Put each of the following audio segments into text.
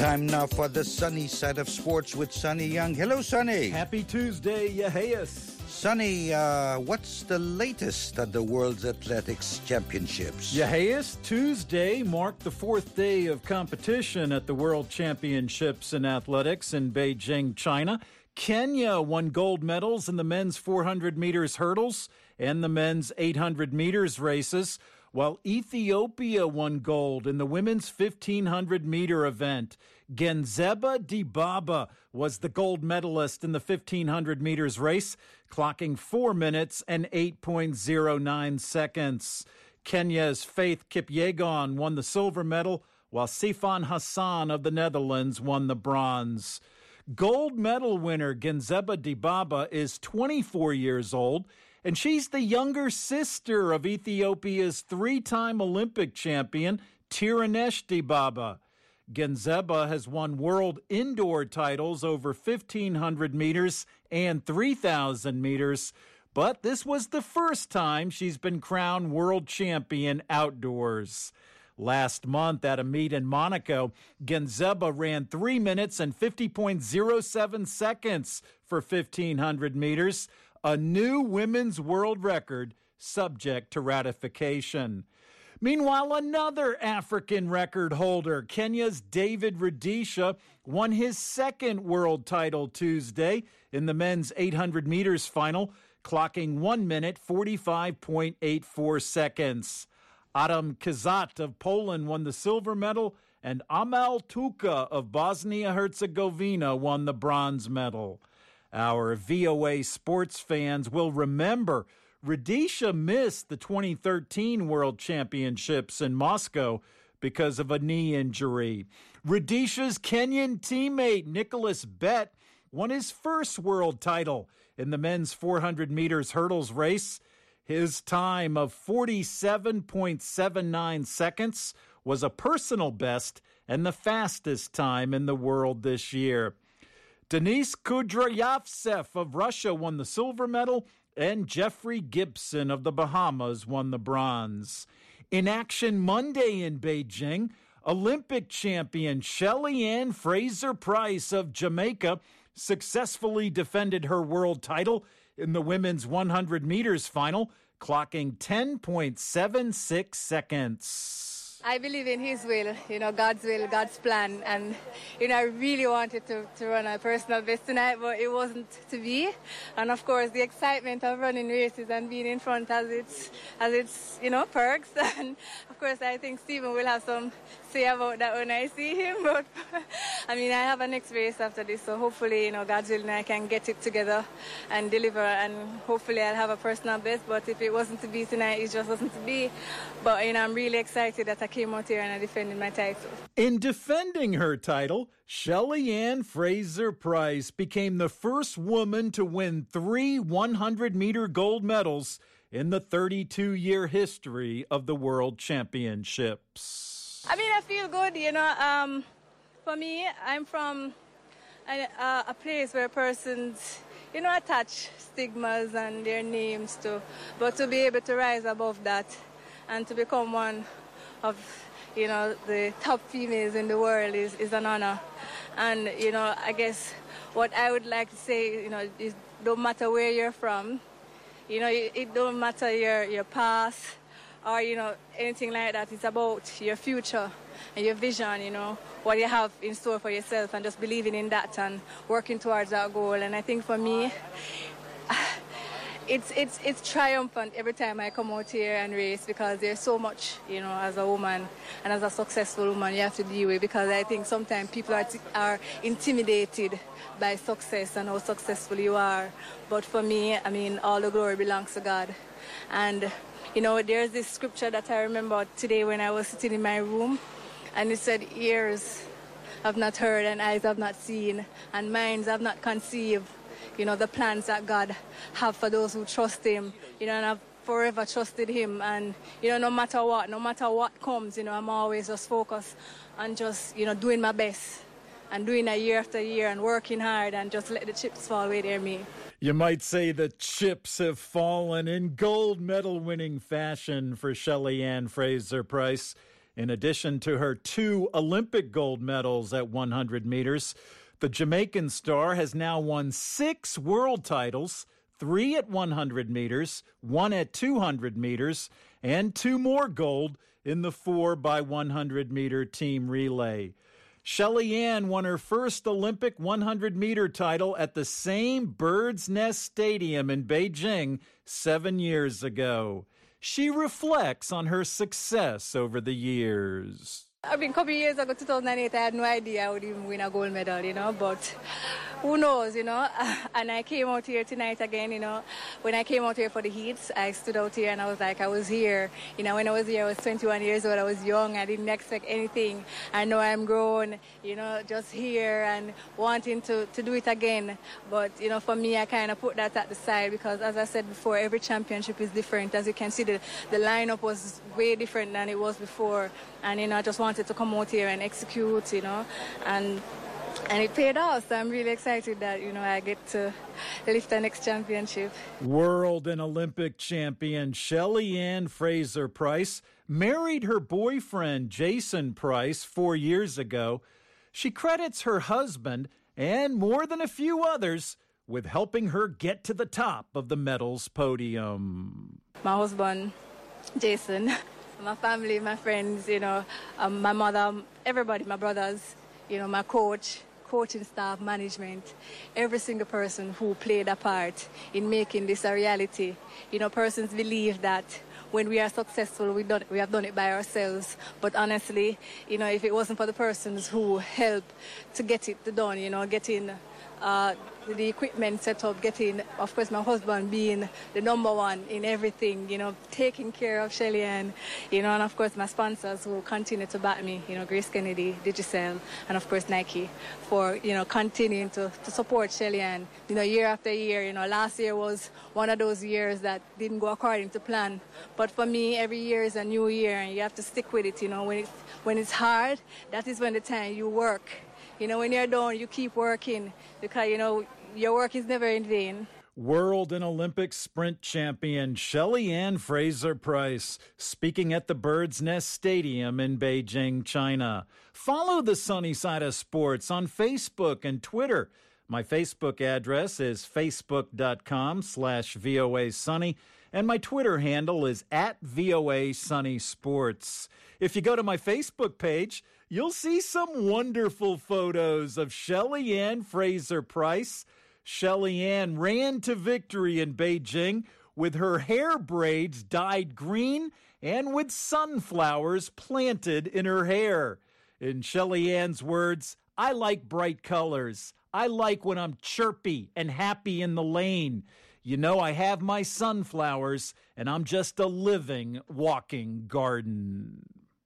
Time now for the sunny side of sports with Sonny Young. Hello, Sonny. Happy Tuesday, Yaheus. Sonny, what's the latest at the World's Athletics Championships? Yaheus, Tuesday marked the fourth day of competition at the World Championships in Athletics in Beijing, China. Kenya won gold medals in the men's 400 meters hurdles and the men's 800 meters races, while Ethiopia won gold in the women's 1,500-meter event. Genzeba Dibaba was the gold medalist in the 1,500 meters race, clocking 4 minutes and 8.09 seconds. Kenya's Faith Kipyegon won the silver medal, while Sifan Hassan of the Netherlands won the bronze. Gold medal winner Genzeba Dibaba is 24 years old, and she's the younger sister of Ethiopia's three-time Olympic champion, Tirunesh Dibaba. Genzeba has won world indoor titles over 1,500 meters and 3,000 meters, but this was the first time she's been crowned world champion outdoors. Last month at a meet in Monaco, Genzeba ran 3 minutes and 50.07 seconds for 1,500 meters, a new women's world record subject to ratification. Meanwhile, another African record holder, Kenya's David Rudisha, won his second world title Tuesday in the men's 800 meters final, clocking 1 minute 45.84 seconds. Adam Kazat of Poland won the silver medal, and Amal Tuka of Bosnia-Herzegovina won the bronze medal. Our VOA sports fans will remember Rudisha missed the 2013 World Championships in Moscow because of a knee injury. Rudisha's Kenyan teammate Nicholas Bett won his first world title in the men's 400 meters hurdles race. His time of 47.79 seconds was a personal best and the fastest time in the world this year. Denis Kudryavtsev of Russia won the silver medal, and Jeffrey Gibson of the Bahamas won the bronze. In action Monday in Beijing, Olympic champion Shelly-Ann Fraser-Pryce of Jamaica successfully defended her world title in the women's 100 meters final, clocking 10.76 seconds. I believe in His will, God's will, God's plan. And, I really wanted to run a personal best tonight, but it wasn't to be. And, of course, the excitement of running races and being in front has its perks. And, of course, I think Stephen will have some say about that when I see him. But, I have a next race after this, so hopefully, God's will, and I can get it together and deliver. And hopefully I'll have a personal best. But if it wasn't to be tonight, it just wasn't to be. But, I'm really excited that I came out here and I defended my title. In defending her title, Shelly-Ann Fraser-Pryce became the first woman to win 3 100-meter gold medals in the 32-year history of the World Championships. I feel good, For me, I'm from a place where persons, attach stigmas and their names to, but to be able to rise above that and to become one of, the top females in the world is an honor. And, I guess what I would like to say, is don't matter where you're from, it don't matter your past or, anything like that. It's about your future and your vision, what you have in store for yourself and just believing in that and working towards that goal. And I think for me, it's triumphant every time I come out here and race because there's so much, as a woman and as a successful woman you have to deal with, because I think sometimes people are intimidated by success and how successful you are. But for me, all the glory belongs to God. And, there's this scripture that I remember today when I was sitting in my room, and it said, ears have not heard and eyes have not seen and minds have not conceived, the plans that God have for those who trust Him, and I've forever trusted Him. And, no matter what comes, I'm always just focused on just, doing my best and doing it year after year and working hard and just let the chips fall where they may. You might say the chips have fallen in gold medal winning fashion for Shelly-Ann Fraser-Pryce In addition to her 2 Olympic gold medals at 100 meters, the Jamaican star has now won 6 world titles, 3 at 100 meters, 1 at 200 meters, and 2 more gold in the 4x100-meter team relay. Shelly-Ann won her first Olympic 100-meter title at the same Bird's Nest Stadium in Beijing 7 years ago. She reflects on her success over the years. I mean, a couple of years ago, 2008, I had no idea I would even win a gold medal, but who knows, And I came out here tonight again, When I came out here for the heats, I stood out here and I was like, I was here. When I was here, I was 21 years old. I was young. I didn't expect anything. I know I'm grown, just here and wanting to do it again. But, for me, I kind of put that at the side because, as I said before, every championship is different. As you can see, the lineup was way different than it was before. And, I just wanted to come out here and execute, and it paid off. So I'm really excited that, I get to lift the next championship. World and Olympic champion Shelly-Ann Fraser-Pryce married her boyfriend Jason Price 4 years ago. She credits her husband and more than a few others with helping her get to the top of the medals podium. My husband, Jason, my family, my friends, my mother, everybody, my brothers, my coaching staff, management, every single person who played a part in making this a reality. Persons believe that when we are successful, we have done it by ourselves. But honestly, if it wasn't for the persons who helped to get it done, getting the equipment set up, getting, of course, my husband being the number one in everything, taking care of Shelly-Ann, and of course my sponsors who continue to back me, Grace Kennedy, Digicel, and of course Nike, for, continuing to support Shelly-Ann, year after year. Last year was one of those years that didn't go according to plan. But for me, every year is a new year and you have to stick with it, when it's hard, that is when the time you work. When you're done, you keep working because, your work is never in vain. World and Olympic sprint champion Shelly-Ann Fraser-Pryce speaking at the Bird's Nest Stadium in Beijing, China. Follow the Sunny Side of Sports on Facebook and Twitter. My Facebook address is facebook.com/VOA Sunny, and my Twitter handle is @VOA Sunny Sports. If you go to my Facebook page, you'll see some wonderful photos of Shelly-Ann Fraser-Pryce. Shelly-Ann ran to victory in Beijing with her hair braids dyed green and with sunflowers planted in her hair. In Shelly-Ann's words, I like bright colors. I like when I'm chirpy and happy in the lane. I have my sunflowers, and I'm just a living, walking garden.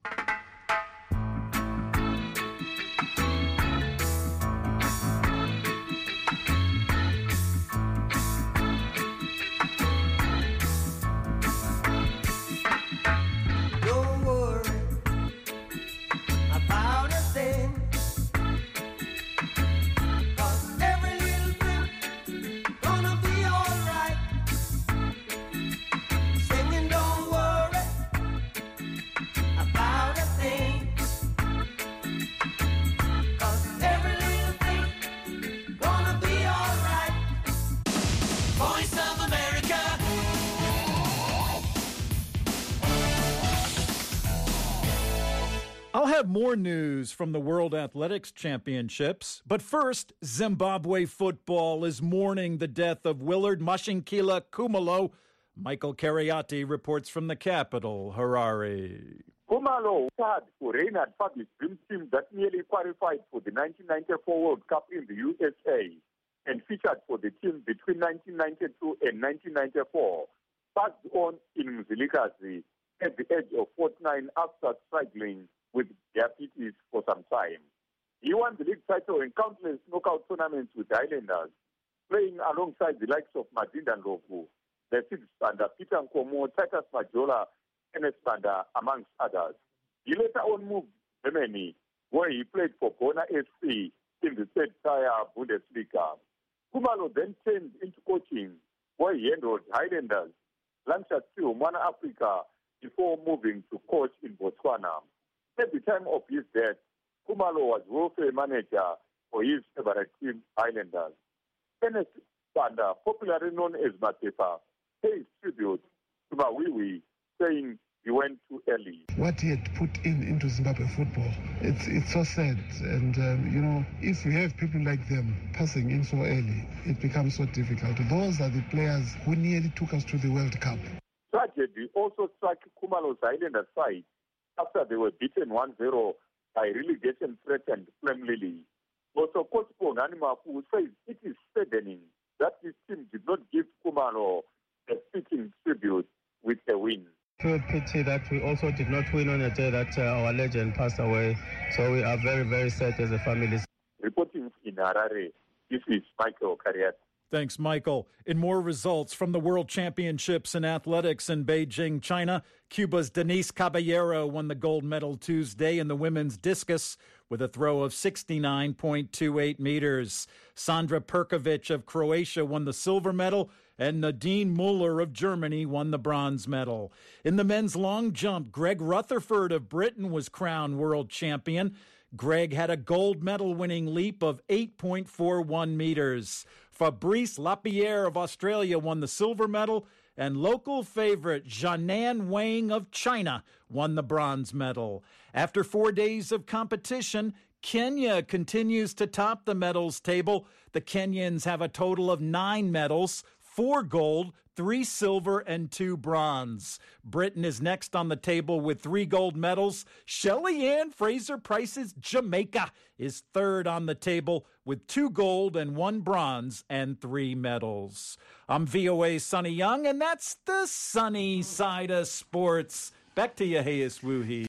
I'll have more news from the World Athletics Championships, but first, Zimbabwe football is mourning the death of Willard Mashinkila Khumalo. Michael Cariati reports from the capital, Harare. Khumalo starred for Reinhard Fabi's dream team that nearly qualified for the 1994 World Cup in the USA and featured for the team between 1992 and 1994. Passed on in Mzilikazi at the age of 49 after struggling with diabetes for some time. He won the league title in countless knockout tournaments with the Highlanders, playing alongside the likes of Madinda Ndlovu, the sixth under Peter Nkomo, Titus Majola, Kenneth Banda, amongst others. He later on moved to Germany, where he played for Bona SC in the third-tier Bundesliga. Khumalo then turned into coaching, where he handled Highlanders, Lancashire Steel, Mwana Africa, before moving to coach in Botswana. At the time of his death, Khumalo was welfare manager for his favorite team, Highlanders. Ernest Banda, popularly known as Matepa, pays tribute to Mawiwi, saying he went too early. What he had put into Zimbabwe football, it's so sad. And, if we have people like them passing in so early, it becomes so difficult. Those are the players who nearly took us to the World Cup. Tragedy also struck Khumalo's Highlanders side after they were beaten 1-0 by relegation threatened Flem Lily. Also, Coach Bongani Mafu says it is saddening that his team did not give Khumalo a fitting tribute with a win. It's a pity that we also did not win on a day that our legend passed away. So we are very, very sad as a family. Reporting in Harare, this is Michael Kariat. Thanks, Michael. In more results from the World Championships in athletics in Beijing, China, Cuba's Denise Caballero won the gold medal Tuesday in the women's discus with a throw of 69.28 meters. Sandra Perkovic of Croatia won the silver medal, and Nadine Muller of Germany won the bronze medal. In the men's long jump, Greg Rutherford of Britain was crowned world champion. Greg had a gold medal winning leap of 8.41 meters. Fabrice Lapierre of Australia won the silver medal, and local favorite Jianan Wang of China won the bronze medal. After 4 days of competition, Kenya continues to top the medals table. The Kenyans have a total of 9 medals, 4 gold, 3 silver, and 2 bronze. Britain is next on the table with 3 gold medals. Shelly-Ann Fraser-Pryce's Jamaica is third on the table with 2 gold and 1 bronze and 3 medals. I'm VOA's Sonny Young, and that's the sunny side of sports. Back to you, Hayes Wuhi.